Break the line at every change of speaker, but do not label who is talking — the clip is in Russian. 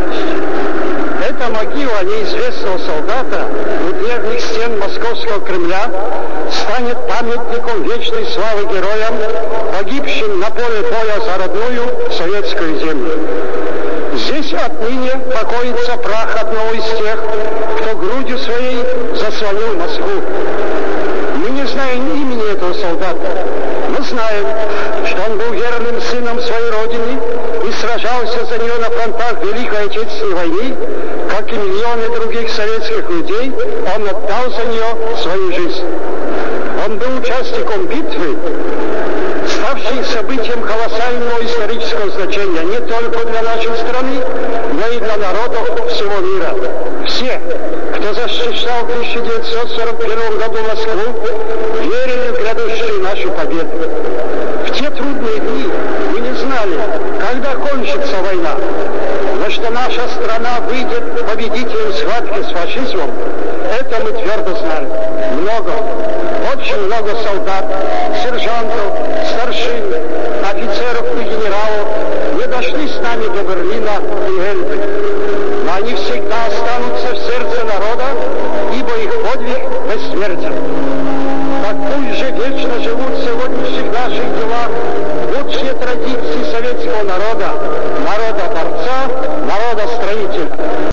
Эта могила неизвестного солдата у древних стен Московского Кремля станет памятником вечной славы героям, погибшим на поле боя за родную советскую землю. Здесь отныне покоится прах одного из тех, кто грудью своей заслонил Москву. Мы не знаем имени этого солдата. Мы знаем, что он был верным сыном своей родины и сражался за нее на фронтах Великой Отечественной войны, как и миллионы других советских людей, он отдал за нее свою жизнь. Он был участником битвы, ставшей событием колоссального исторического значения не только для нашей страны, но и для народов всего мира. Все, кто защищал в 1941 году Москву, верили в грядущую нашу победу. В те трудные дни мы не знали, когда кончится война, но что наша страна выйдет победителем схватки с фашизмом, это мы твердо знали. Много, очень много солдат, сержантов, старшин, офицеров и генералов не дошли с нами до Берлина и Эльбы. Но они всегда останутся в сердце народа, ибо их подвиг бессмертен. Так пусть же вечно живут в сегодняшних наших делах лучшие традиции советского народа, народа-борца, народа-строителя.